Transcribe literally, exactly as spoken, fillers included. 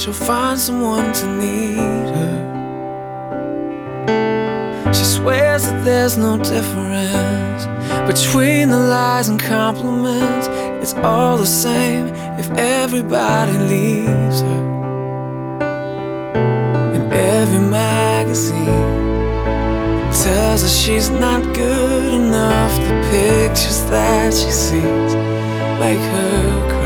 she'll find someone to need her. She swears that there's no difference between the lies and compliments. It's all the same if everybody leaves her. And every magazine tells her she's not good enough. The pictures that she sees make her cry.